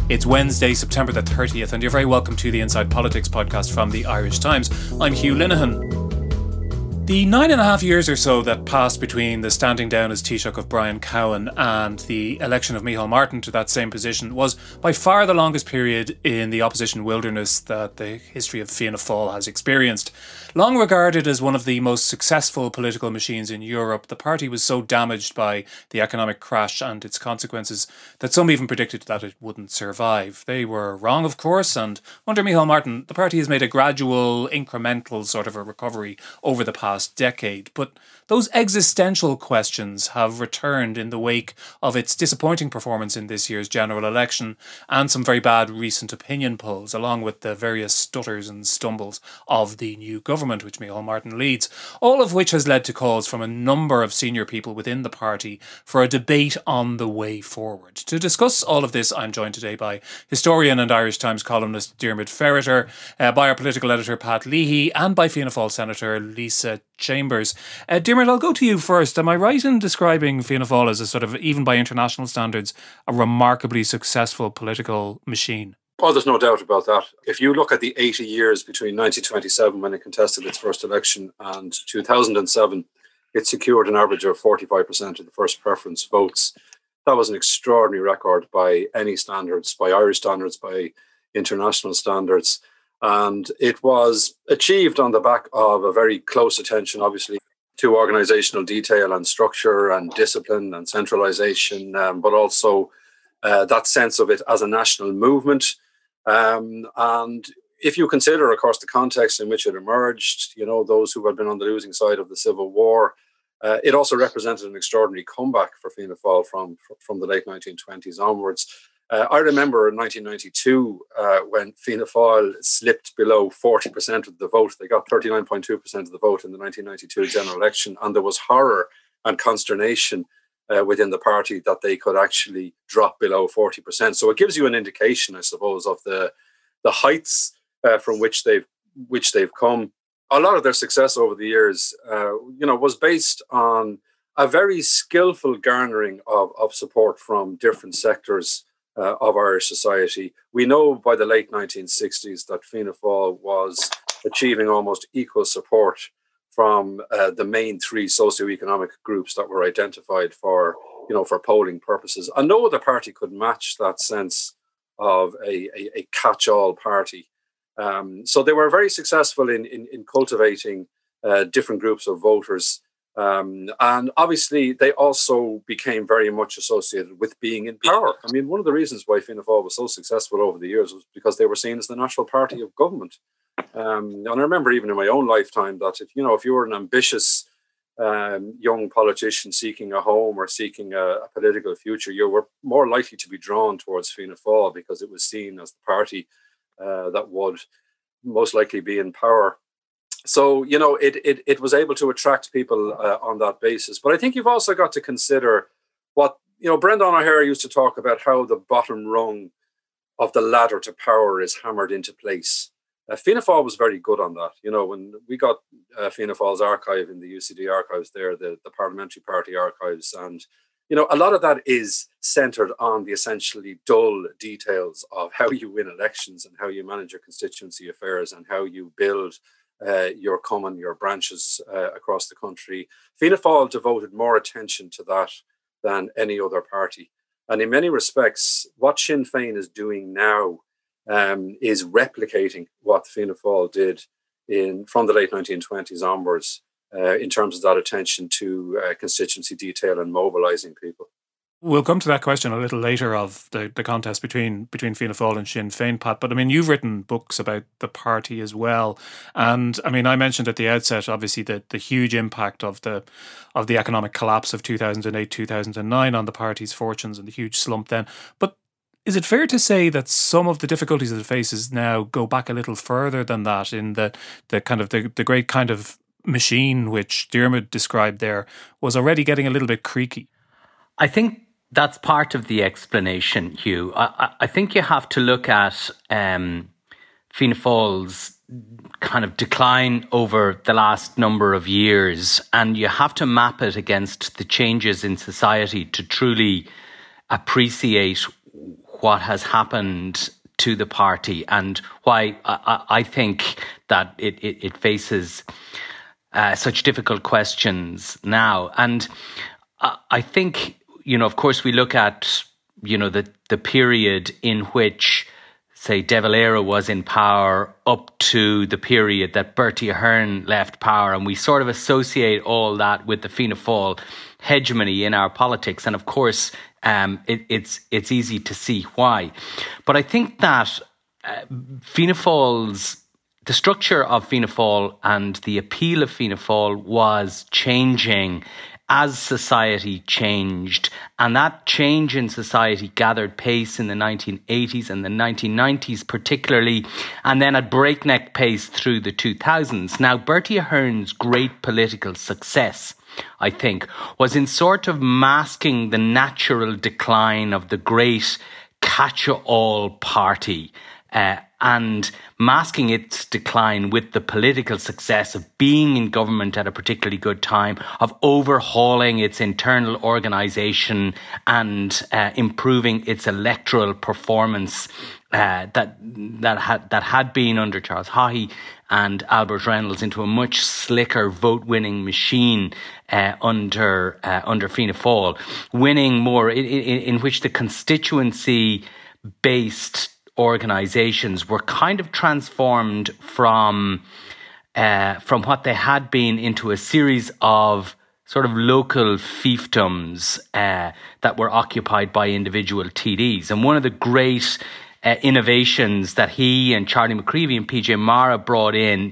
It's Wednesday, September the 30th, and you're very welcome to the Inside Politics podcast from the Irish Times. I'm Hugh Linehan. The 9.5 years or so that passed between the standing down as Taoiseach of Brian Cowan and the election of Micheál Martin to that same position was by far the longest period in the opposition wilderness that the history of Fianna Fáil has experienced. Long regarded as one of the most successful political machines in Europe, the party was so damaged by the economic crash and its consequences that some even predicted that it wouldn't survive. They were wrong, of course, and under Micheál Martin, the party has made a gradual, incremental sort of a recovery over the past decade. But those existential questions have returned in the wake of its disappointing performance in this year's general election and some very bad recent opinion polls, along with the various stutters and stumbles of the new government which Micheál Martin leads, all of which has led to calls from a number of senior people within the party for a debate on the way forward. To discuss all of this, I'm joined today by historian and Irish Times columnist Diarmuid Ferriter, by our political editor Pat Leahy, and by Fianna Fáil Senator Lisa Chambers. Diarmuid, I'll go to you first. Am I right in describing Fianna Fáil as a sort of, even by international standards, a remarkably successful political machine? Oh, there's no doubt about that. If you look at the 80 years between 1927, when it contested its first election, and 2007, it secured an average of 45% of the first preference votes. That was an extraordinary record by any standards, by Irish standards, by international standards. And it was achieved on the back of a very close attention, obviously, to organisational detail and structure and discipline and centralisation, but also that sense of it as a national movement. And if you consider, of course, the context in which it emerged, you know, those who had been on the losing side of the Civil War, it also represented an extraordinary comeback for Fianna Fáil from the late 1920s onwards. I remember in 1992 when Fianna Fáil slipped below 40% of the vote. They got 39.2% of the vote in the 1992 general election, and there was horror and consternation within the party that they could actually drop below 40%. So it gives you an indication, I suppose, of the heights from which they've come. A lot of their success over the years, was based on a very skillful garnering of support from different sectors of Irish society. We know by the late 1960s that Fianna Fáil was achieving almost equal support from the main three socioeconomic groups that were identified for polling purposes. And no other party could match that sense of a catch-all party. So they were very successful in cultivating different groups of voters. And obviously, they also became very much associated with being in power. I mean, one of the reasons why Fianna Fáil was so successful over the years was because they were seen as the national party of government. And I remember even in my own lifetime that if you were an ambitious young politician seeking a home or seeking a political future, you were more likely to be drawn towards Fianna Fáil because it was seen as the party that would most likely be in power. So, it was able to attract people on that basis. But I think you've also got to consider what, Brendan O'Hare used to talk about how the bottom rung of the ladder to power is hammered into place. Fianna Fáil was very good on that. When we got Fianna Fáil's archive in the UCD archives there, the Parliamentary Party archives, and, a lot of that is centred on the essentially dull details of how you win elections and how you manage your constituency affairs and how you build your branches across the country. Fianna Fáil devoted more attention to that than any other party. And in many respects, what Sinn Féin is doing now is replicating what Fianna Fáil did from the late 1920s onwards in terms of that attention to constituency detail and mobilising people. We'll come to that question a little later of the contest between Fianna Fáil and Sinn Féin, Pat. But I mean, you've written books about the party as well, and I mean, I mentioned at the outset, obviously, the huge impact of the economic collapse of 2008-2009 on the party's fortunes and the huge slump then. But is it fair to say that some of the difficulties it faces now go back a little further than that, in the kind of the great kind of machine which Diarmuid described there was already getting a little bit creaky? I think that's part of the explanation, Hugh. I think you have to look at Fianna Fáil's kind of decline over the last number of years, and you have to map it against the changes in society to truly appreciate what has happened to the party and why I think that it faces such difficult questions now. And I think, of course, we look at, the period in which, say, De Valera was in power up to the period that Bertie Ahern left power. And we sort of associate all that with the Fianna Fáil hegemony in our politics. And of course, it's easy to see why. But I think that Fianna Fáil's, the structure of Fianna Fáil and the appeal of Fianna Fáil was changing as society changed. And that change in society gathered pace in the 1980s and the 1990s particularly, and then at breakneck pace through the 2000s. Now, Bertie Ahern's great political success, I think, was in sort of masking the natural decline of the great catch-all party and masking its decline with the political success of being in government at a particularly good time, of overhauling its internal organisation and improving its electoral performance that had been under Charles Haughey and Albert Reynolds into a much slicker vote-winning machine under Fianna Fáil, winning more in which the constituency-based organisations were kind of transformed from what they had been into a series of sort of local fiefdoms that were occupied by individual TDs. And one of the great innovations that he and Charlie McCreevy and PJ Mara brought in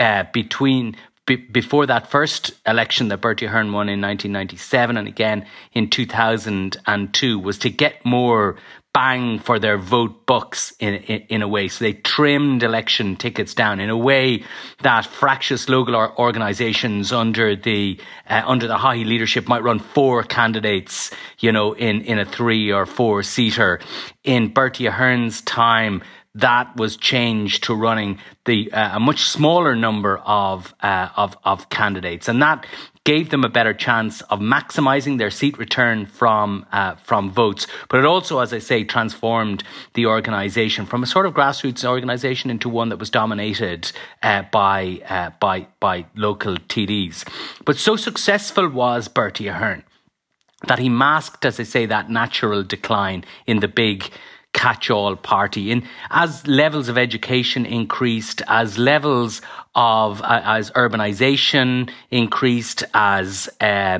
before that first election that Bertie Ahern won in 1997 and again in 2002 was to get more bang for their vote bucks in a way. So they trimmed election tickets down in a way that fractious local organisations under the Haughey leadership might run 4 candidates, in a 3 or 4 seater. In Bertie Ahern's time, that was changed to running a much smaller number of candidates, and that gave them a better chance of maximising their seat return from votes. But it also, as I say, transformed the organisation from a sort of grassroots organisation into one that was dominated by local TDs. But so successful was Bertie Ahern that he masked, as I say, that natural decline in the big catch-all party. And as levels of education increased, as levels of as urbanization increased, as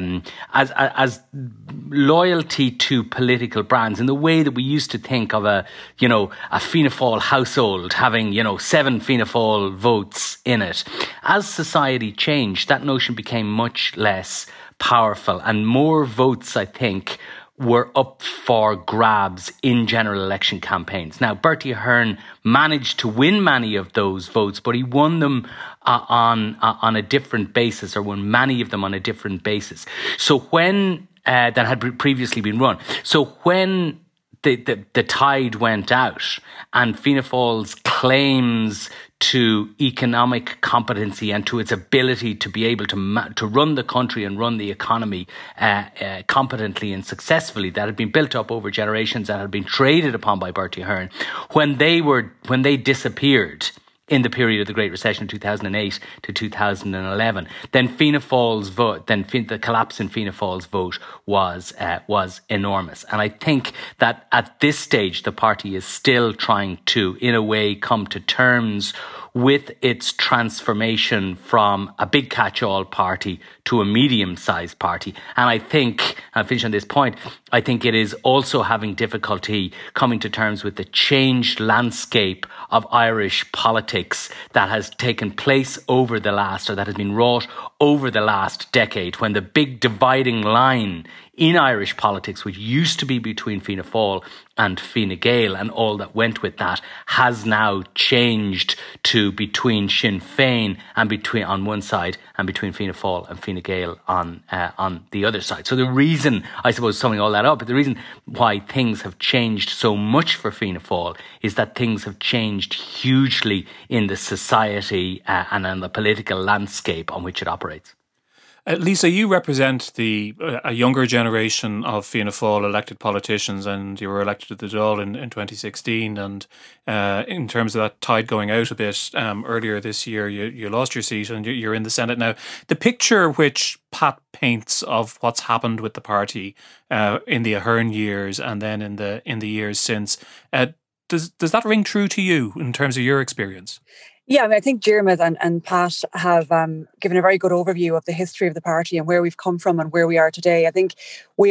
loyalty to political brands in the way that we used to think of a Fianna Fáil household having 7 Fianna Fáil votes in it. As society changed, that notion became much less powerful, and more votes, I think, were up for grabs in general election campaigns. Now, Bertie Ahern managed to win many of those votes, but he won them on a different basis, or won many of them on a different basis. So when that had previously been run. So when the tide went out and Fianna Fáil's claims to economic competency and to its ability to be able to run the country and run the economy competently and successfully, that had been built up over generations, that had been traded upon by Bertie Ahern, when they disappeared in the period of the Great Recession of 2008 to 2011, then Fianna Fáil's vote, the collapse in Fianna Fáil's vote was enormous. And I think that at this stage, the party is still trying to, in a way, come to terms with its transformation from a big catch-all party to a medium-sized party. And I think, I'll finish on this point, I think it is also having difficulty coming to terms with the changed landscape of Irish politics that has taken place that has been wrought over the last decade, when the big dividing line in Irish politics, which used to be between Fianna Fáil and Fine Gael and all that went with that, has now changed to between Sinn Féin and on one side, and between Fianna Fáil and Fine Gael on the other side. So the reason, I suppose, summing all that up, the reason why things have changed so much for Fianna Fáil is that things have changed hugely in the society and in the political landscape on which it operates. Lisa, you represent a younger generation of Fianna Fáil elected politicians, and you were elected to the Dáil in 2016. And in terms of that tide going out a bit, earlier this year, you lost your seat and you're in the Senate now. The picture which Pat paints of what's happened with the party in the Ahern years and then in the years since, does that ring true to you in terms of your experience? Yeah, I think Diarmuid and Pat have given a very good overview of the history of the party and where we've come from and where we are today. I think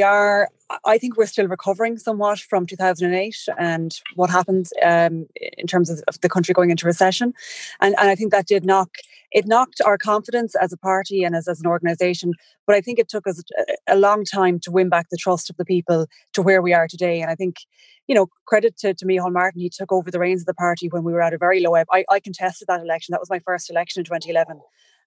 we're still recovering somewhat from 2008 and what happened in terms of the country going into recession. And I think that knocked our confidence as a party and as an organisation. But I think it took us a long time to win back the trust of the people to where we are today. And I think, credit to Micheál Martin, he took over the reins of the party when we were at a very low ebb. I contested that election. That was my first election in 2011.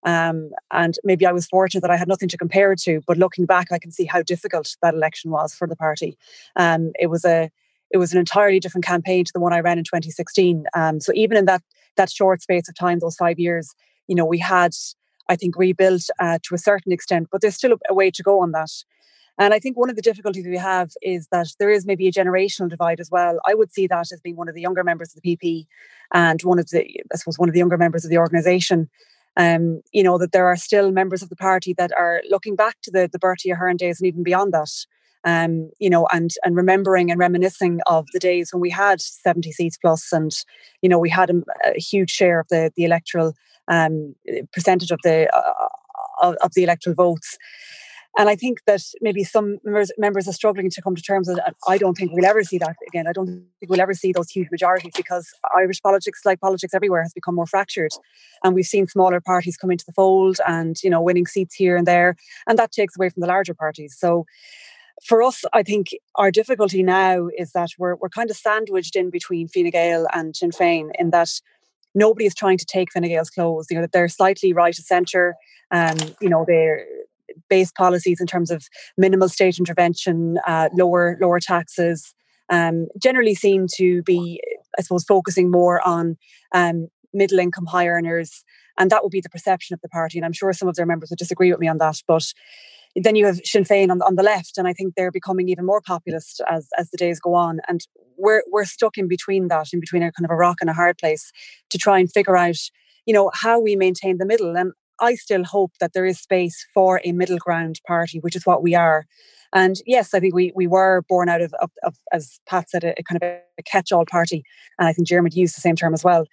And maybe I was fortunate that I had nothing to compare it to. But looking back, I can see how difficult that election was for the party. It was an entirely different campaign to the one I ran in 2016. So even in that short space of time, those 5 years, we had, I think, rebuilt to a certain extent, but there's still a way to go on that. And I think one of the difficulties we have is that there is maybe a generational divide as well. I would see that as being one of the younger members of the PP and one of the younger members of the organisation. That there are still members of the party that are looking back to the Bertie Ahern days and even beyond that. And remembering and reminiscing of the days when we had 70 seats plus, and we had a huge share of the electoral percentage of the electoral votes. And I think that maybe some members are struggling to come to terms with it. I don't think we'll ever see that again. I don't think we'll ever see those huge majorities because Irish politics, like politics everywhere, has become more fractured. And we've seen smaller parties come into the fold and, winning seats here and there. And that takes away from the larger parties. So for us, I think our difficulty now is that we're kind of sandwiched in between Fine Gael and Sinn Féin in that nobody is trying to take Fine Gael's clothes. That they're slightly right of centre. They're based policies in terms of minimal state intervention, lower taxes, generally seem to be, I suppose, focusing more on middle income, high earners. And that would be the perception of the party. And I'm sure some of their members would disagree with me on that. But then you have Sinn Féin on the left, and I think they're becoming even more populist as the days go on. And we're stuck in between a kind of a rock and a hard place to try and figure out, how we maintain the middle. And I still hope that there is space for a middle ground party, which is what we are. And yes, I think we were born out of as Pat said, a kind of a catch-all party. And I think Diarmuid used the same term as well.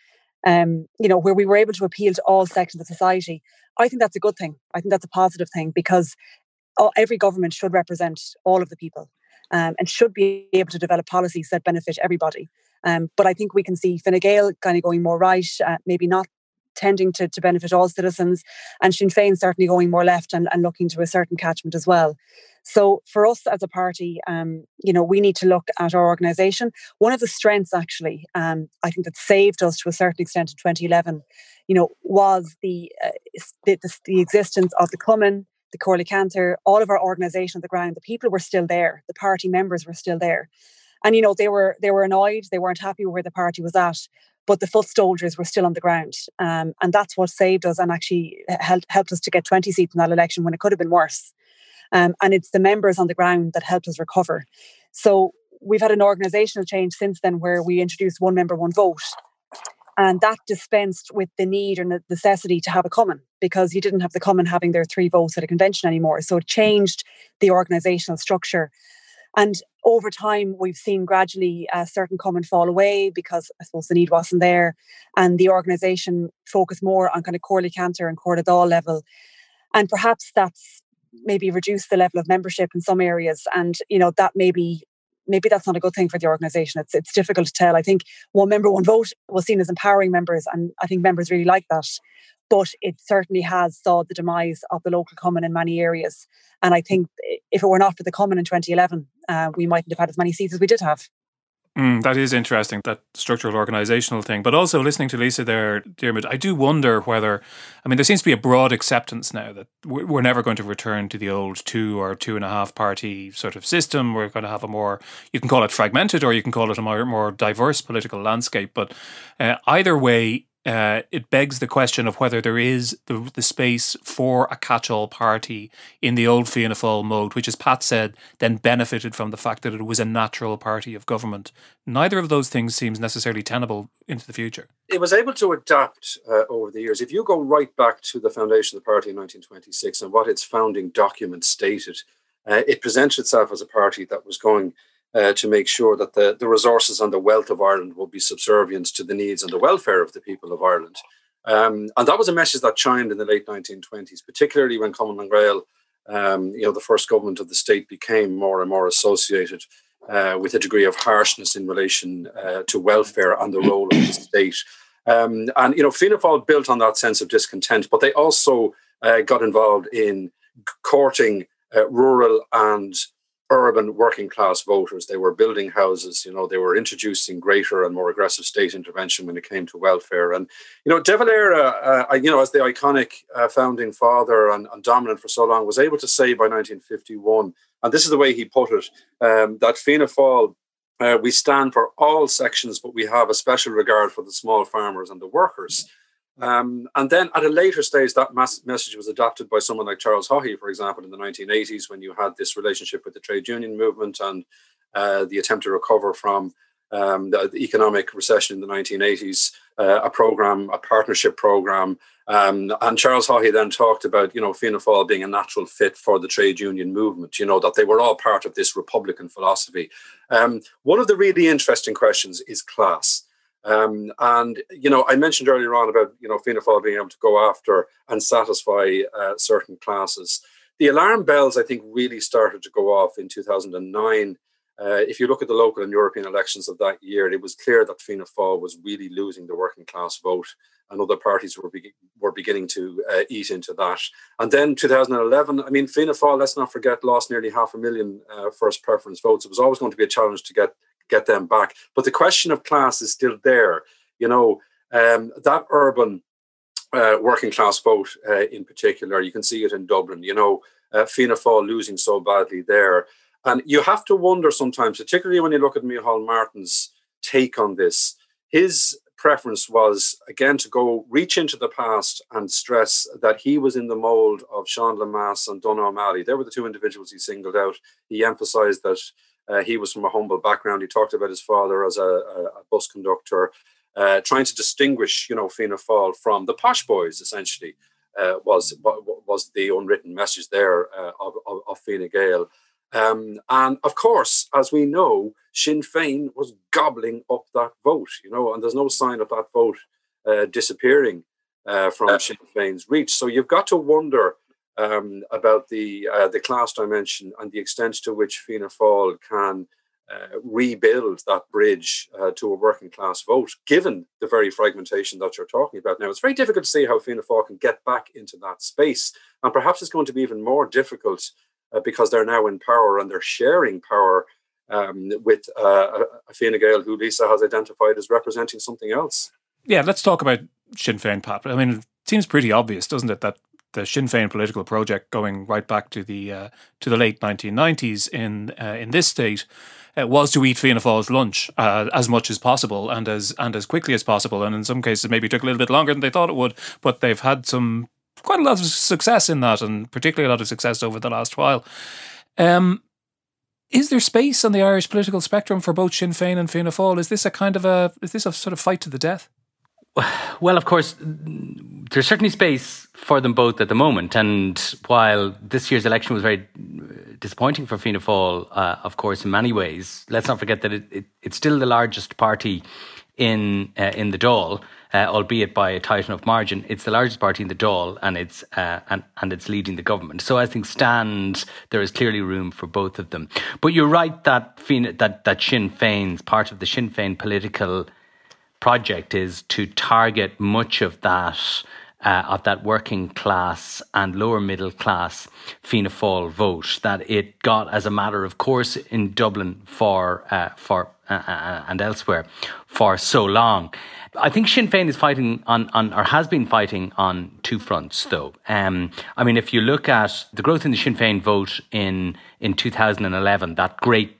Where we were able to appeal to all sections of society. I think that's a good thing. I think that's a positive thing because every government should represent all of the people and should be able to develop policies that benefit everybody. But I think we can see Fine Gael kind of going more right, maybe not tending to benefit all citizens, and Sinn Féin certainly going more left and looking to a certain catchment as well. So for us as a party, we need to look at our organisation. One of the strengths, actually, I think that saved us to a certain extent in 2011, was the existence of the Cumann, the Corley Cantor, all of our organisation on the ground. The people were still there. The party members were still there. And, they were annoyed. They weren't happy with where the party was at. But the foot soldiers were still on the ground. And that's what saved us and actually helped us to get 20 seats in that election when it could have been worse. And it's the members on the ground that helped us recover. So we've had an organisational change since then where we introduced one member, one vote. And that dispensed with the need or the necessity to have a Cumann because you didn't have the Cumann having their 3 votes at a convention anymore. So it changed the organisational structure. And over time, we've seen gradually certain Cumann fall away because I suppose the need wasn't there. And the organisation focused more on kind of Corley Cantor and Comhairle Dáil level. And perhaps that's maybe reduced the level of membership in some areas. And, that maybe that's not a good thing for the organisation. It's difficult to tell. I think one member, one vote was seen as empowering members. And I think members really like that. But it certainly has saw the demise of the local Cumann in many areas. And I think if it were not for the Cumann in 2011, we mightn't have had as many seats as we did have. That is interesting, that structural organisational thing. But also listening to Lisa there, Diarmuid, I do wonder whether, there seems to be a broad acceptance now that we're never going to return to the old 2 or 2.5 party sort of system. We're going to have a more, you can call it fragmented or you can call it a more diverse political landscape. But either way, it begs the question of whether there is the space for a catch-all party in the old Fianna Fáil mode, which, as Pat said, then benefited from the fact that it was a natural party of government. Neither of those things seems necessarily tenable into the future. It was able to adapt over the years. If you go right back to the foundation of the party in 1926 and what its founding document stated, it presented itself as a party that was going to make sure that the resources and the wealth of Ireland will be subservient to the needs and the welfare of the people of Ireland. And that was a message that chimed in the late 1920s, particularly when Cumann na nGaedheal, the first government of the state, became more and more associated with a degree of harshness in relation to welfare and the role of the state. And Fianna Fáil built on that sense of discontent, but they also got involved in courting rural and urban working class voters. They were building houses, they were introducing greater and more aggressive state intervention when it came to welfare. And, De Valera, as the iconic founding father and dominant for so long, was able to say by 1951, and this is the way he put it, that Fianna Fáil, we stand for all sections, but we have a special regard for the small farmers and the workers. And then at a later stage, that message was adopted by someone like Charles Haughey, for example, in the 1980s, when you had this relationship with the trade union movement and the attempt to recover from the economic recession in the 1980s, a partnership program. And Charles Haughey then talked about, Fianna Fáil being a natural fit for the trade union movement, that they were all part of this Republican philosophy. One of the really interesting questions is class. I mentioned earlier on about, Fianna Fáil being able to go after and satisfy certain classes. The alarm bells, I think, really started to go off in 2009. If you look at the local and European elections of that year, it was clear that Fianna Fáil was really losing the working class vote, and other parties were beginning to eat into that. And then 2011, Fianna Fáil, let's not forget, lost nearly 500,000 first preference votes. It was always going to be a challenge to get them back. But the question of class is still there. That urban working class vote in particular, you can see it in Dublin, Fianna Fáil losing so badly there. And you have to wonder sometimes, particularly when you look at Micheál Martin's take on this, his preference was, again, to reach into the past and stress that he was in the mould of Sean Lemass and Donogh O'Malley. They were the two individuals he singled out. He emphasised that he was from a humble background. He talked about his father as a bus conductor, trying to distinguish, Fianna Fáil from the posh boys, essentially, was the unwritten message there of Fine Gael. And of course, as we know, Sinn Féin was gobbling up that vote, and there's no sign of that vote disappearing from Sinn Féin's reach. So you've got to wonder about the class dimension and the extent to which Fianna Fáil can rebuild that bridge to a working class vote, given the very fragmentation that you're talking about now. It's very difficult to see how Fianna Fáil can get back into that space, and perhaps it's going to be even more difficult because they're now in power and they're sharing power with a Fine Gael who Lisa has identified as representing something else. Yeah, let's talk about Sinn Féin, Pat. It seems pretty obvious, doesn't it, that the Sinn Féin political project, going right back to the late 1990s in this state, was to eat Fianna Fáil's lunch as much as possible and as quickly as possible. And in some cases, maybe took a little bit longer than they thought it would, but they've had quite a lot of success in that, and particularly a lot of success over the last while. Is there space on the Irish political spectrum for both Sinn Féin and Fianna Fáil? Is this a sort of fight to the death? Well, of course, there's certainly space for them both at the moment. And while this year's election was very disappointing for Fianna Fáil, of course, in many ways, let's not forget that it's still the largest party in the Dáil, albeit by a tight enough margin. It's the largest party in the Dáil, and it's leading the government. So as things stand, there is clearly room for both of them. But you're right that Sinn Féin's part of the Sinn Féin political project is to target much of that working class and lower middle class Fianna Fáil vote that it got as a matter of course in Dublin for and elsewhere for so long. I think Sinn Féin is fighting on or has been fighting on two fronts, though. If you look at the growth in the Sinn Féin vote in 2011, that great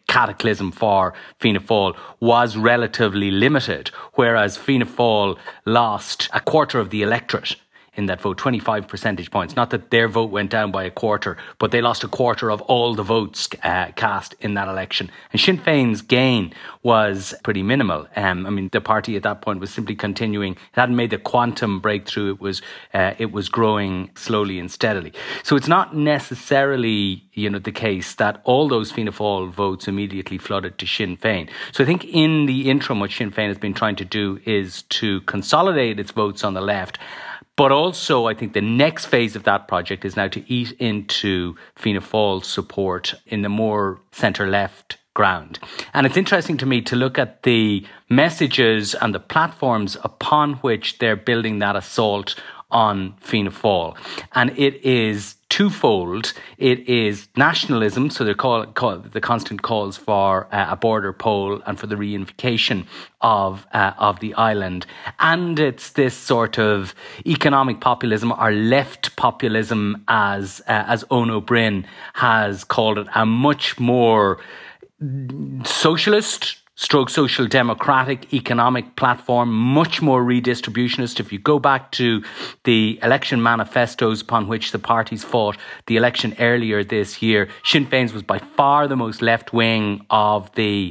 cataclysm for Fianna Fáil was relatively limited, whereas Fianna Fáil lost a quarter of the electorate in that vote, 25 percentage points. Not that their vote went down by a quarter, but they lost a quarter of all the votes cast in that election. And Sinn Féin's gain was pretty minimal. The party at that point was simply continuing. It hadn't made the quantum breakthrough. It was growing slowly and steadily. So it's not necessarily, the case that all those Fianna Fáil votes immediately flooded to Sinn Féin. So I think in the interim, what Sinn Féin has been trying to do is to consolidate its votes on the left. But also, I think the next phase of that project is now to eat into Fianna Fáil's support in the more centre-left ground. And it's interesting to me to look at the messages and the platforms upon which they're building that assault on Fianna Fáil. And it is twofold. It is nationalism, so they're the constant calls for a border poll and for the reunification of the island. And it's this sort of economic populism or left populism, as Eoin Ó Broin has called it, a much more socialist social democratic economic platform, much more redistributionist. If you go back to the election manifestos upon which the parties fought the election earlier this year, Sinn Féin's was by far the most left wing of the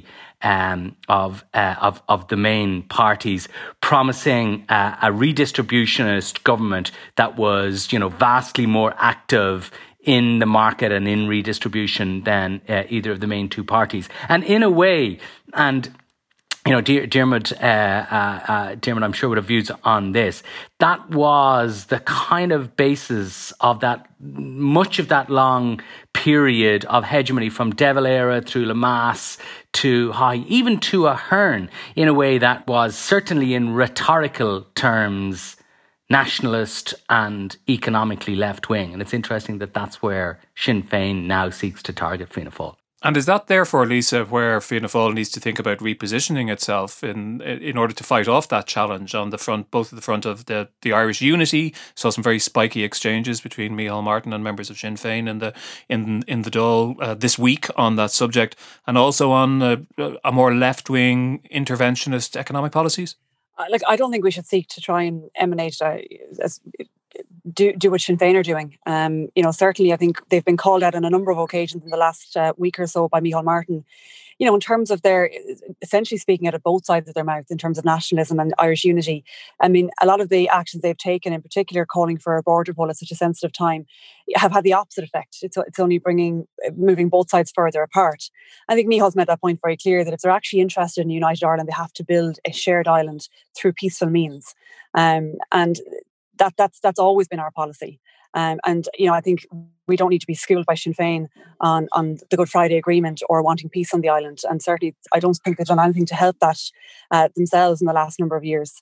main parties, promising a redistributionist government that was, vastly more active in the market and in redistribution than either of the main two parties. And in a way, and Diarmuid, I'm sure would have views on this, that was the kind of basis of that, much of that long period of hegemony from De Valera through Lemass to Haughey, even to Ahern, in a way that was certainly in rhetorical terms nationalist and economically left-wing. And it's interesting that that's where Sinn Féin now seeks to target Fianna Fáil. And is that therefore, Lisa, where Fianna Fáil needs to think about repositioning itself in order to fight off that challenge on the front, both at the front of the Irish unity? Saw some very spiky exchanges between Micheál Martin and members of Sinn Féin in the Dáil this week on that subject, and also on a more left-wing interventionist economic policies? I don't think we should seek to try and emanate do what Sinn Féin are doing. Certainly I think they've been called out on a number of occasions in the last week or so by Micheál Martin, in terms of their essentially speaking out of both sides of their mouth in terms of nationalism and Irish unity. I mean, a lot of the actions they've taken, in particular calling for a border poll at such a sensitive time, have had the opposite effect. It's only moving both sides further apart. I think Micheál's made that point very clear, that if they're actually interested in United Ireland, they have to build a shared island through peaceful means. And that's always been our policy. I think we don't need to be schooled by Sinn Féin on the Good Friday Agreement or wanting peace on the island. And certainly, I don't think they've done anything to help that themselves in the last number of years.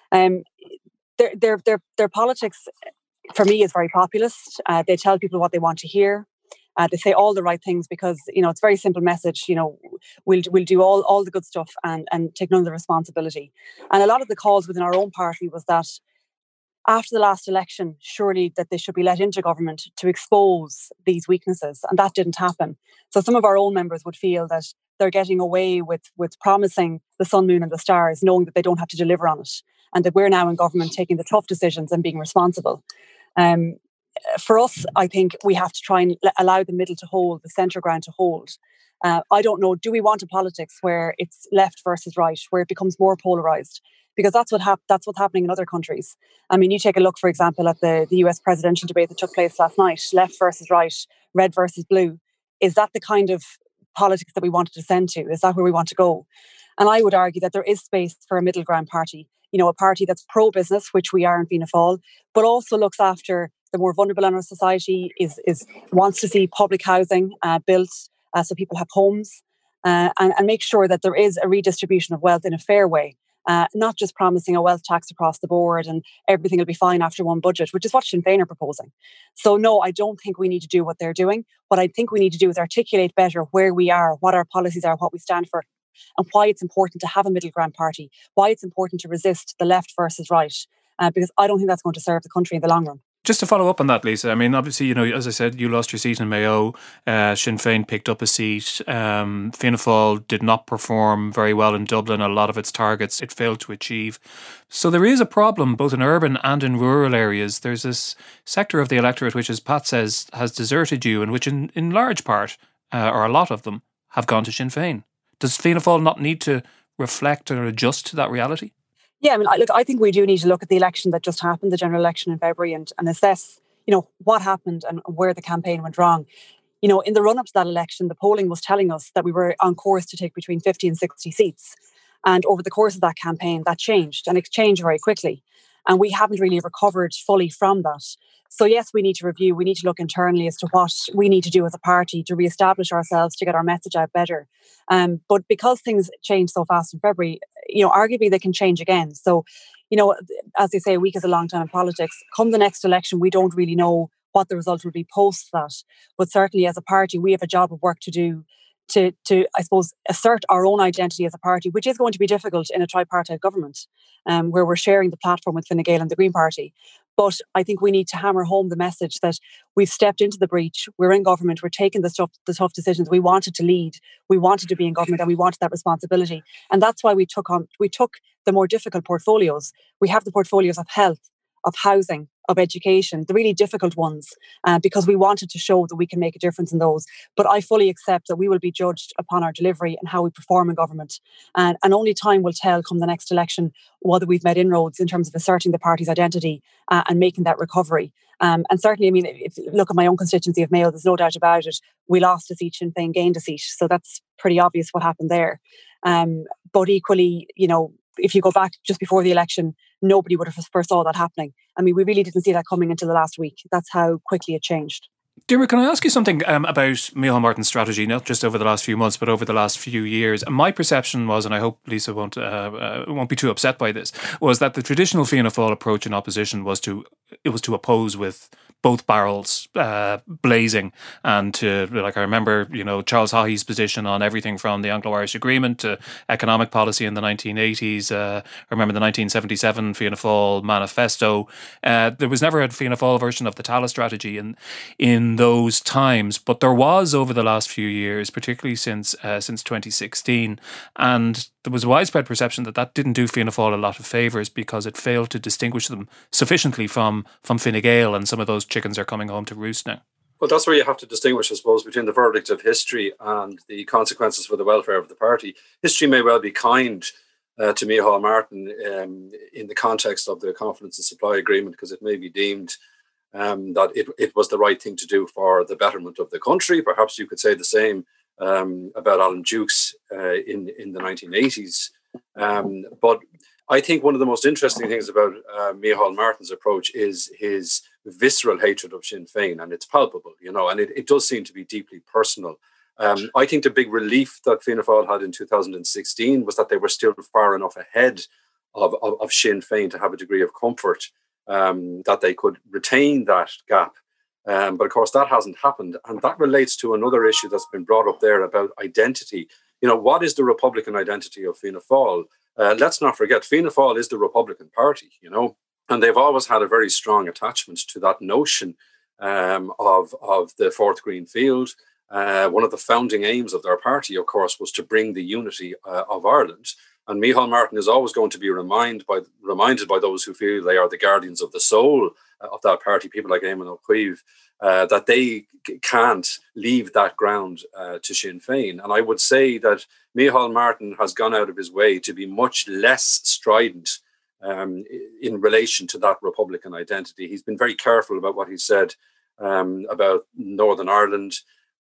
Their politics, for me, is very populist. They tell people what they want to hear. They say all the right things because, it's a very simple message. We'll do all the good stuff and take none of the responsibility. And a lot of the calls within our own party was that after the last election, surely that they should be let into government to expose these weaknesses. And that didn't happen. So some of our own members would feel that they're getting away with promising the sun, moon and the stars, knowing that they don't have to deliver on it. And that we're now in government taking the tough decisions and being responsible. For us, I think we have to try and allow the middle to hold, the centre ground to hold. I don't know, do we want a politics where it's left versus right, where it becomes more polarised? Because that's what's happening in other countries. I mean, you take a look, for example, at the US presidential debate that took place last night, left versus right, red versus blue. Is that the kind of politics that we want to descend to? Is that where we want to go? And I would argue that there is space for a middle ground party, a party that's pro-business, which we are in Fianna Fáil, but also looks after the more vulnerable in our society, wants to see public housing built so people have homes, and make sure that there is a redistribution of wealth in a fair way. Not just promising a wealth tax across the board and everything will be fine after one budget, which is what Sinn Féin are proposing. So no, I don't think we need to do what they're doing. What I think we need to do is articulate better where we are, what our policies are, what we stand for, and why it's important to have a middle ground party, why it's important to resist the left versus right, because I don't think that's going to serve the country in the long run. Just to follow up on that, Lisa, I mean, obviously, as I said, you lost your seat in Mayo. Sinn Féin picked up a seat. Fianna Fáil did not perform very well in Dublin. A lot of its targets it failed to achieve. So there is a problem both in urban and in rural areas. There's this sector of the electorate which, as Pat says, has deserted you and which in large part, or a lot of them, have gone to Sinn Féin. Does Fianna Fáil not need to reflect or adjust to that reality? Yeah, I mean, I think we do need to look at the election that just happened, the general election in February, and assess, what happened and where the campaign went wrong. In the run-up to that election, the polling was telling us that we were on course to take between 50 and 60 seats. And over the course of that campaign, that changed, and it changed very quickly. And we haven't really recovered fully from that. So yes, we need to review, we need to look internally as to what we need to do as a party to reestablish ourselves, to get our message out better. But because things changed so fast in February, arguably they can change again. So, as they say, a week is a long time in politics. Come the next election, we don't really know what the result will be post that. But certainly as a party, we have a job of work to do to I suppose, assert our own identity as a party, which is going to be difficult in a tripartite government, where we're sharing the platform with Fine Gael and the Green Party. But I think we need to hammer home the message that we've stepped into the breach, we're in government, we're taking the tough decisions. We wanted to lead, we wanted to be in government, and we wanted that responsibility. And that's why we took the more difficult portfolios. We have the portfolios of health, of housing, of education, the really difficult ones, because we wanted to show that we can make a difference in those. But I fully accept that we will be judged upon our delivery and how we perform in government. And only time will tell come the next election whether we've made inroads in terms of asserting the party's identity and making that recovery. And certainly, I mean, if you look at my own constituency of Mayo, there's no doubt about it. We lost a seat, Sinn Féin gained a seat. So that's pretty obvious what happened there. But equally, if you go back just before the election, nobody would have foresaw that happening. I mean, we really didn't see that coming until the last week. That's how quickly it changed. Diarmuid, can I ask you something about Micheál Martin's strategy, not just over the last few months, but over the last few years? And my perception was, and I hope Lisa won't be too upset by this, was that the traditional Fianna Fáil approach in opposition was to oppose with both barrels blazing, and I remember, Charles Haughey's position on everything from the Anglo-Irish Agreement to economic policy in the 1980s. I remember the 1977 Fianna Fáil manifesto. There was never a Fianna Fáil version of the Tallaght strategy in those times, but there was over the last few years, particularly since 2016, and there was a widespread perception that didn't do Fianna Fáil a lot of favours because it failed to distinguish them sufficiently from Fine Gael, and some of those chickens are coming home to roost now. Well, that's where you have to distinguish, I suppose, between the verdict of history and the consequences for the welfare of the party. History may well be kind to Micheál Martin in the context of the Confidence and Supply Agreement, because it may be deemed that it was the right thing to do for the betterment of the country. Perhaps you could say the same about Alan Dukes in the 1980s. But I think one of the most interesting things about Micheál Martin's approach is his visceral hatred of Sinn Féin, and it's palpable, and it does seem to be deeply personal. I think the big relief that Fianna Fáil had in 2016 was that they were still far enough ahead of Sinn Féin to have a degree of comfort that they could retain that gap. But of course, that hasn't happened. And that relates to another issue that's been brought up there about identity. What is the Republican identity of Fianna Fáil? Let's not forget, Fianna Fáil is the Republican Party, and they've always had a very strong attachment to that notion of the Fourth Green Field. One of the founding aims of their party, of course, was to bring the unity of Ireland. And Micheál Martin is always going to be reminded by those who feel they are the guardians of the soul of that party, people like Eamon O'Queeve, that they can't leave that ground to Sinn Féin. And I would say that Micheál Martin has gone out of his way to be much less strident in relation to that Republican identity. He's been very careful about what he said about Northern Ireland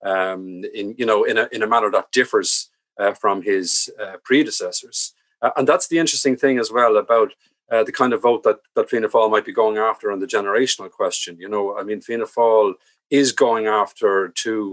in a manner that differs from his predecessors. And that's the interesting thing as well about the kind of vote that Fianna Fáil might be going after on the generational question. Fianna Fáil is going after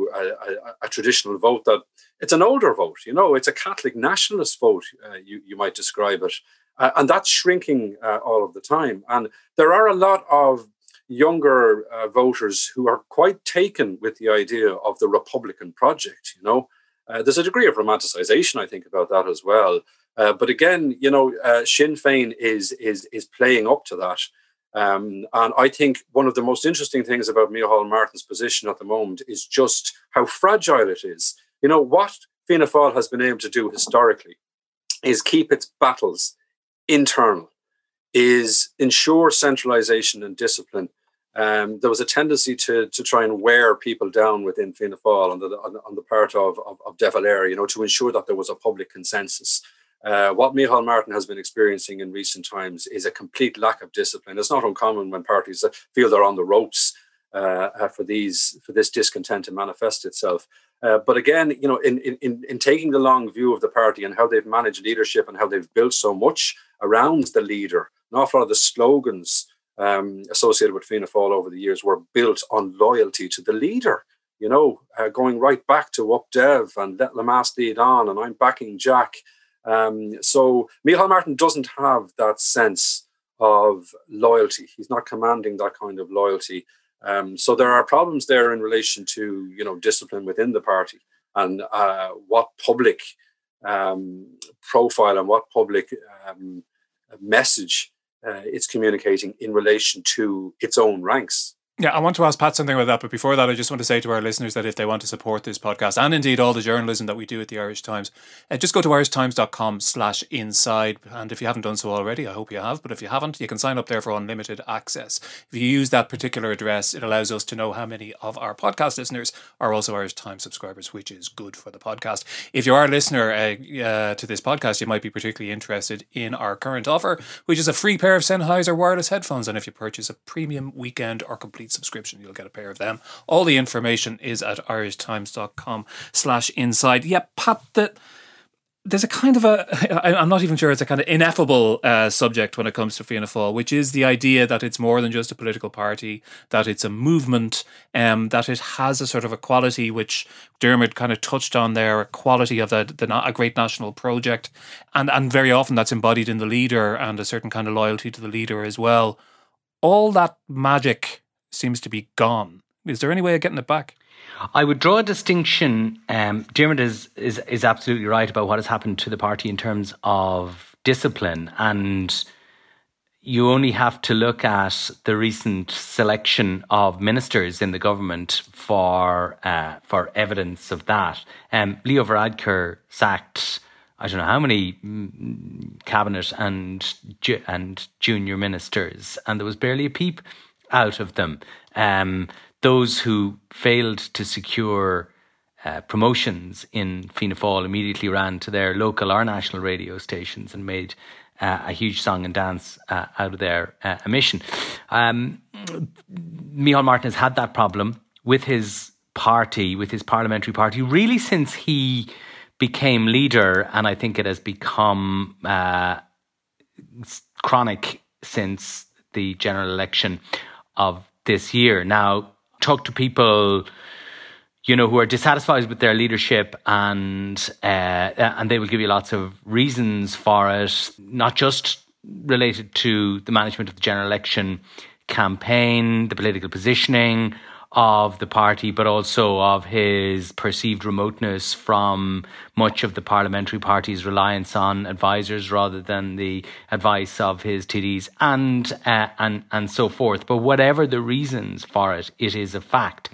a traditional vote that it's an older vote. It's a Catholic nationalist vote, you might describe it. And that's shrinking all of the time. And there are a lot of younger voters who are quite taken with the idea of the Republican project, There's a degree of romanticization, I think, about that as well. But again, Sinn Féin is playing up to that. And I think one of the most interesting things about Micheál Martin's position at the moment is just how fragile it is. You know, what Fianna Fáil has been able to do historically is keep its battles internal, is ensure centralisation and discipline. There was a tendency to try and wear people down within Fianna Fáil on the part of De Valera, you know, to ensure that there was a public consensus. What Micheál Martin has been experiencing in recent times is a complete lack of discipline. It's not uncommon when parties feel they're on the ropes for this discontent to manifest itself. But again, you know, in taking the long view of the party and how they've managed leadership and how they've built so much around the leader, an awful lot of the slogans associated with Fianna Fáil over the years were built on loyalty to the leader. You know, going right back to Up Dev and Let Lemass lead on, and I'm backing Jack. So Micheál Martin doesn't have that sense of loyalty. He's not commanding that kind of loyalty. So there are problems there in relation to, you know, discipline within the party and what public profile and what public message it's communicating in relation to its own ranks. Yeah, I want to ask Pat something about that, but before that, I just want to say to our listeners that if they want to support this podcast and indeed all the journalism that we do at the Irish Times, just go to irishtimes.com/inside. And if you haven't done so already, I hope you have. But if you haven't, you can sign up there for unlimited access. If you use that particular address, it allows us to know how many of our podcast listeners are also Irish Times subscribers, which is good for the podcast. If you are a listener to this podcast, you might be particularly interested in our current offer, which is a free pair of Sennheiser wireless headphones. And if you purchase a premium, weekend or complete subscription, you'll get a pair of them. All the information is at irishtimes.com/inside. Yeah, Pat, there's a kind of I'm not even sure, it's a kind of ineffable subject when it comes to Fianna Fáil, which is the idea that it's more than just a political party, that it's a movement, that it has a sort of a quality which Dermot kind of touched on there, a quality of a great national project, and very often that's embodied in the leader and a certain kind of loyalty to the leader as well. All that magic seems to be gone. Is there any way of getting it back? I would draw a distinction. Dermot is absolutely right about what has happened to the party in terms of discipline, and you only have to look at the recent selection of ministers in the government for evidence of that. Leo Varadkar sacked I don't know how many cabinet and junior ministers, and there was barely a peep out of them. Those who failed to secure promotions in Fianna Fáil immediately ran to their local or national radio stations and made a huge song and dance out of their mission. Micheál Martin has had that problem with his party, with his parliamentary party, really since he became leader, and I think it has become chronic since the general election of this year. Now, talk to people, you know, who are dissatisfied with their leadership, and they will give you lots of reasons for it, not just related to the management of the general election campaign, the political positioning of the party, but also of his perceived remoteness from much of the parliamentary party's reliance on advisors rather than the advice of his TDs and so forth. But whatever the reasons for it, it is a fact.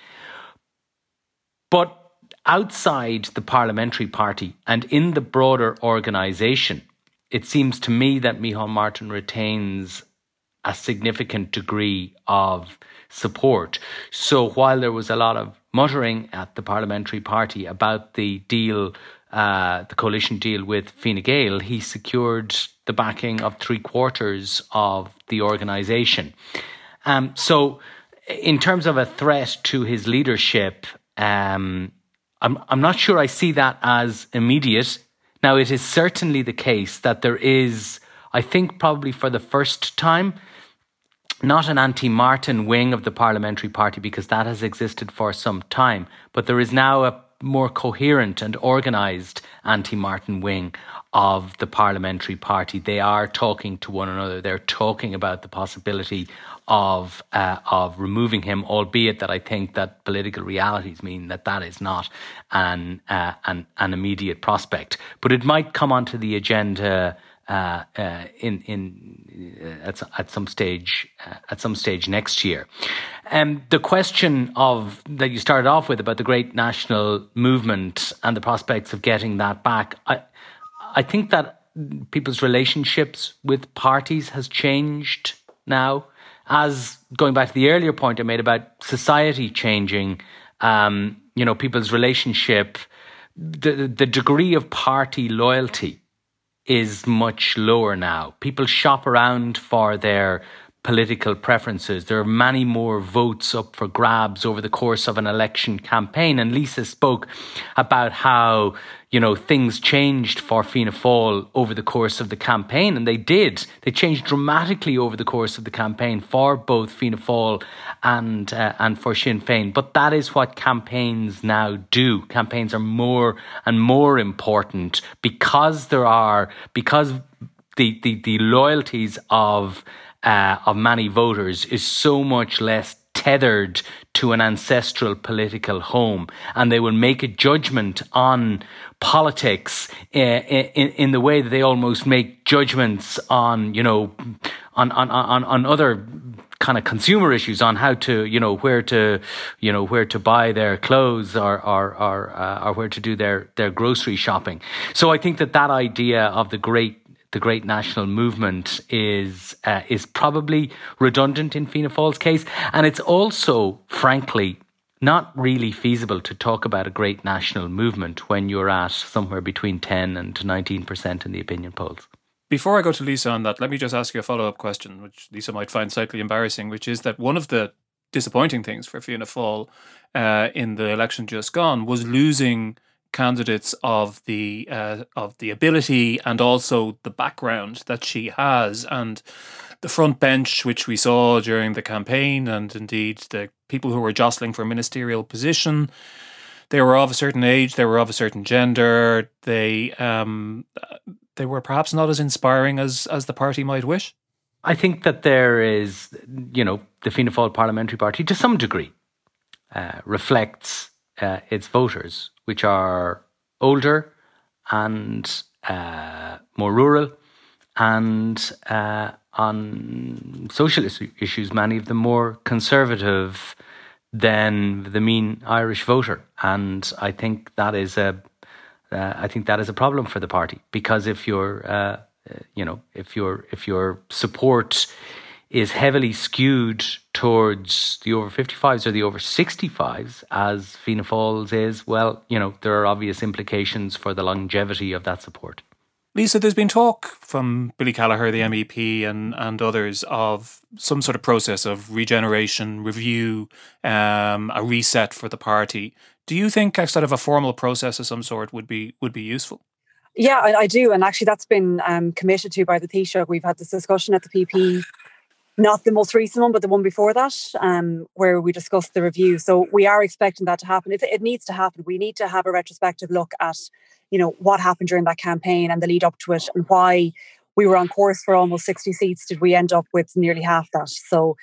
But outside the parliamentary party and in the broader organisation, it seems to me that Micheál Martin retains a significant degree of support. So while there was a lot of muttering at the parliamentary party about the deal, the coalition deal with Fine Gael, he secured the backing of 3/4 of the organisation. So in terms of a threat to his leadership, I'm not sure I see that as immediate. Now, it is certainly the case that there is, I think probably for the first time, not an anti-Martin wing of the parliamentary party, because that has existed for some time, but there is now a more coherent and organised anti-Martin wing of the parliamentary party. They are talking to one another. They're talking about the possibility of removing him, albeit that I think that political realities mean that that is not an immediate prospect. But it might come onto the agenda at some stage next year. The question that you started off with about the great national movement and the prospects of getting that back, I think that people's relationships with parties has changed now. As going back to the earlier point I made about society changing, people's relationship, the degree of party loyalty is much lower now. People shop around for their political preferences. There are many more votes up for grabs over the course of an election campaign. And Lisa spoke about how, things changed for Fianna Fáil over the course of the campaign. And they did. They changed dramatically over the course of the campaign for both Fianna Fáil and for Sinn Féin. But that is what campaigns now do. Campaigns are more and more important because the loyalties of many voters is so much less tethered to an ancestral political home, and they will make a judgment on politics in the way that they almost make judgments on other kind of consumer issues, on how to where to buy their clothes or where to do their grocery shopping. So I think that idea of the great national movement is probably redundant in Fianna Fáil's case. And it's also, frankly, not really feasible to talk about a great national movement when you're at somewhere between 10 and 19% in the opinion polls. Before I go to Lisa on that, let me just ask you a follow-up question, which Lisa might find slightly embarrassing, which is that one of the disappointing things for Fianna Fáil in the election just gone was losing candidates of the ability and also the background that she has, and the front bench which we saw during the campaign, and indeed the people who were jostling for ministerial position. They were of a certain age, they were of a certain gender, they were perhaps not as inspiring as the party might wish. I think that there is, the Fianna Fáil Parliamentary Party to some degree reflects its voters, which are older and more rural, and on social issues, many of them more conservative than the mean Irish voter. And I think that is a problem for the party, because if your support is heavily skewed towards the over 55s or the over 65s, as Fianna Fáil's is, well, there are obvious implications for the longevity of that support. Lisa, there's been talk from Billy Callagher, the MEP, and others of some sort of process of regeneration, review, a reset for the party. Do you think a sort of a formal process of some sort would be useful? Yeah, I do. And actually that's been committed to by the Taoiseach. We've had this discussion at the PP, not the most recent one, but the one before that, where we discussed the review. So we are expecting that to happen. It needs to happen. We need to have a retrospective look at, what happened during that campaign and the lead up to it, and why we were on course for almost 60 seats. Did we end up with nearly half that? So,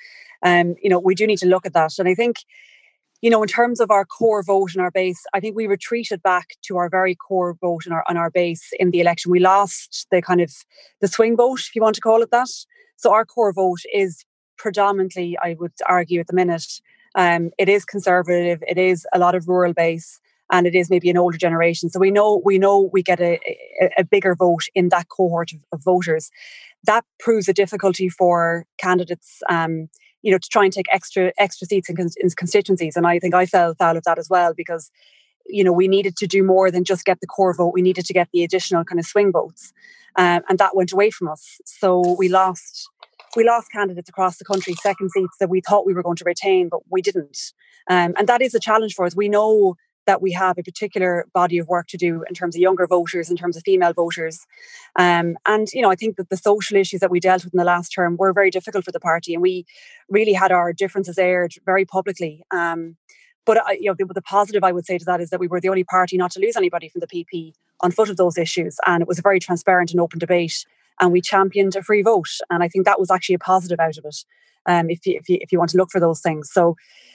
we do need to look at that. And I think, in terms of our core vote and our base, I think we retreated back to our very core vote on our base in the election. We lost the swing vote, if you want to call it that. So our core vote is predominantly, I would argue at the minute, it is conservative, it is a lot of rural base, and it is maybe an older generation. So we know we get a bigger vote in that cohort of voters. That proves a difficulty for candidates, to try and take extra seats in constituencies. And I think I fell foul of that as well, because, we needed to do more than just get the core vote. We needed to get the additional kind of swing votes. And that went away from us. So we lost candidates across the country, second seats that we thought we were going to retain, but we didn't. And that is a challenge for us. We know that we have a particular body of work to do in terms of younger voters, in terms of female voters. And, I think that the social issues that we dealt with in the last term were very difficult for the party, and we really had our differences aired very publicly. But the positive I would say to that is that we were the only party not to lose anybody from the PP on foot of those issues. And it was a very transparent and open debate. And we championed a free vote. And I think that was actually a positive out of it, if you want to look for those things. So,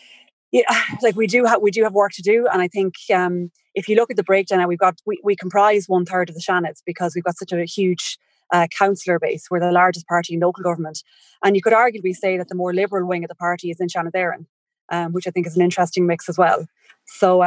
we do have work to do. And I think if you look at the breakdown, we comprise 1/3 of the Seanad, because we've got such a huge councillor base. We're the largest party in local government. And you could arguably say that the more liberal wing of the party is in Shannon, which I think is an interesting mix as well. So,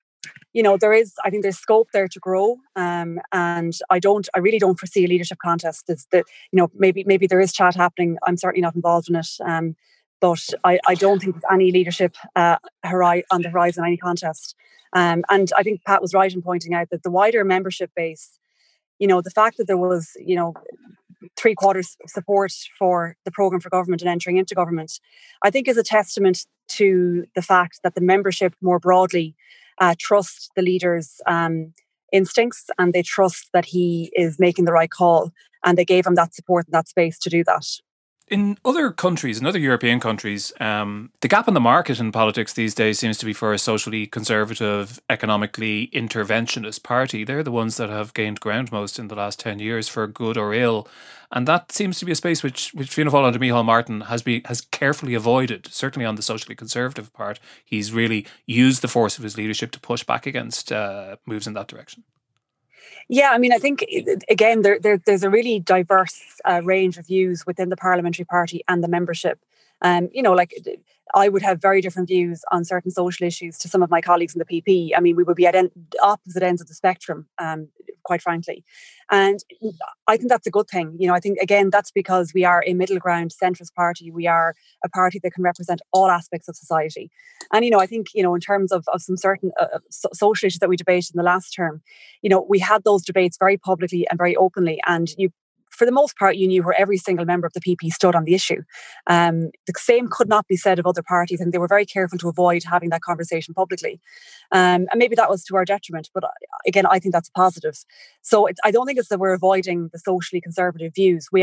I think there's scope there to grow. And I really don't foresee a leadership contest. Maybe there is chat happening. I'm certainly not involved in it. But I don't think there's any leadership on the horizon, any contest. And I think Pat was right in pointing out that the wider membership base, the fact that there was, 3/4 support for the programme for government and entering into government, I think is a testament to the fact that the membership more broadly trust the leader's instincts, and they trust that he is making the right call, and they gave him that support and that space to do that. In other countries, in other European countries, the gap in the market in politics these days seems to be for a socially conservative, economically interventionist party. They're the ones that have gained ground most in the last 10 years, for good or ill. And that seems to be a space which Fianna Fáil under Micheál Martin has carefully avoided, certainly on the socially conservative part. He's really used the force of his leadership to push back against moves in that direction. Yeah, I think, again, there's a really diverse range of views within the parliamentary party and the membership. I would have very different views on certain social issues to some of my colleagues in the PP. We would be at opposite ends of the spectrum, quite frankly. And I think that's a good thing. I think, again, that's because we are a middle ground centrist party. We are a party that can represent all aspects of society. And, I think, in terms of some certain social issues that we debated in the last term, we had those debates very publicly and very openly. And for the most part, you knew where every single member of the PP stood on the issue. The same could not be said of other parties, and they were very careful to avoid having that conversation publicly. And maybe that was to our detriment, but again, I think that's a positive. So I don't think it's that we're avoiding the socially conservative views. We're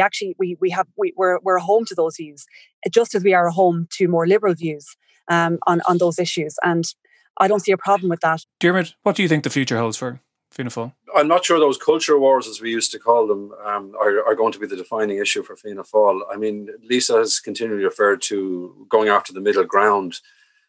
a home to those views, just as we are a home to more liberal views on those issues. And I don't see a problem with that. Diarmuid, what do you think the future holds for Fianna Fáil? I'm not sure those culture wars, as we used to call them, are going to be the defining issue for Fianna Fáil. Lisa has continually referred to going after the middle ground.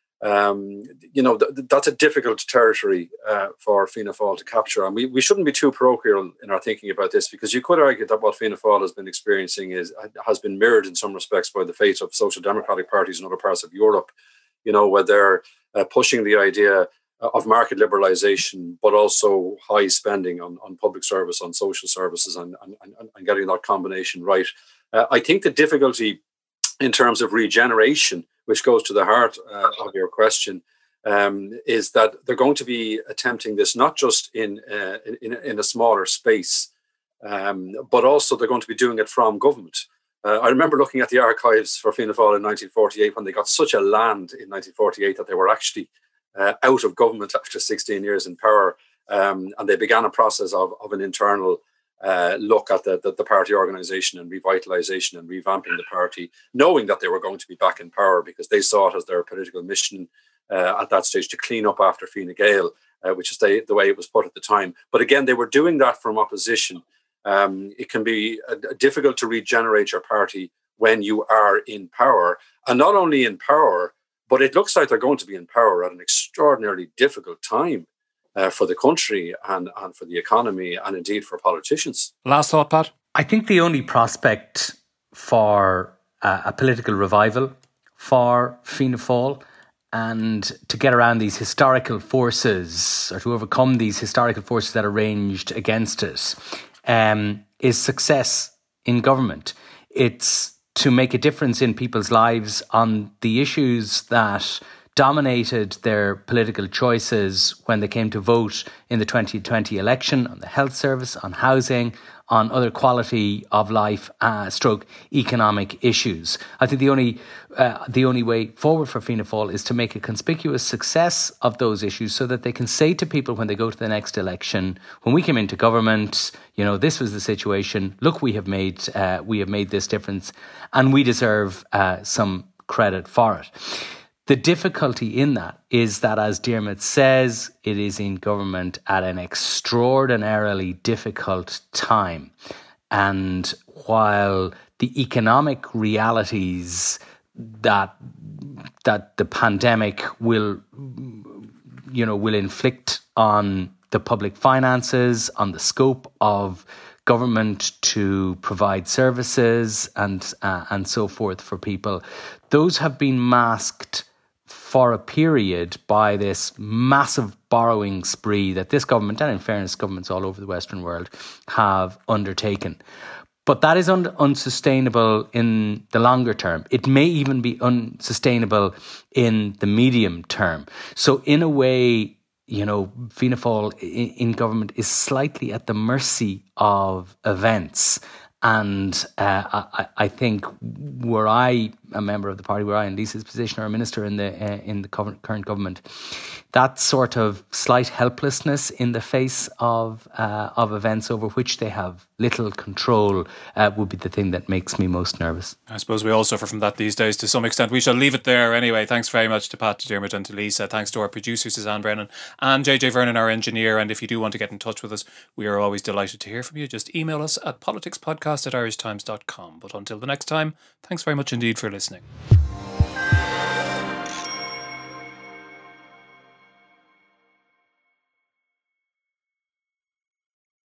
That's a difficult territory for Fianna Fáil to capture. And we shouldn't be too parochial in our thinking about this, because you could argue that what Fianna Fáil has been experiencing has been mirrored in some respects by the fate of social democratic parties in other parts of Europe, where they're pushing the idea of market liberalisation, but also high spending on public service, on social services, and getting that combination right. I think the difficulty in terms of regeneration, which goes to the heart of your question, is that they're going to be attempting this not just in a smaller space, but also they're going to be doing it from government. I remember looking at the archives for Fianna Fáil in 1948, when they got such a land in 1948 that they were actually out of government after 16 years in power, and they began a process of an internal look at the party organisation and revitalisation and revamping the party, knowing that they were going to be back in power, because they saw it as their political mission at that stage to clean up after Fine Gael, which is the way it was put at the time. But again, they were doing that from opposition. It can be difficult to regenerate your party when you are in power, and not only in power, but it looks like they're going to be in power at an extraordinarily difficult time for the country and for the economy, and indeed for politicians. Last thought, Pat? I think the only prospect for a political revival for Fianna Fáil, and to get around these historical forces, or to overcome these historical forces that are ranged against it, is success in government. It's to make a difference in people's lives on the issues that dominated their political choices when they came to vote in the 2020 election, on the health service, on housing, on other quality of life stroke economic issues. I think the only way forward for Fianna Fáil is to make a conspicuous success of those issues, so that they can say to people when they go to the next election, when we came into government, this was the situation. Look, we have made this difference, and we deserve some credit for it. The difficulty in that is that, as Diarmuid says, it is in government at an extraordinarily difficult time. And while the economic realities that the pandemic will inflict on the public finances, on the scope of government to provide services and so forth for people, those have been masked for a period by this massive borrowing spree that this government, and in fairness, governments all over the Western world, have undertaken. But that is unsustainable in the longer term. It may even be unsustainable in the medium term. So in a way, Fianna Fáil in government is slightly at the mercy of events. And I think were I a member of the party, were I in Lisa's position or a minister in the current government, that sort of slight helplessness in the face of events over which they have little control would be the thing that makes me most nervous. I suppose we all suffer from that these days to some extent. We shall leave it there anyway. Thanks very much to Pat, to Dermot and to Lisa. Thanks to our producer Suzanne Brennan and JJ Vernon, our engineer. And if you do want to get in touch with us, we are always delighted to hear from you. Just email us at politicspodcast@irishtimes.com. But until the next time, thanks very much indeed for listening.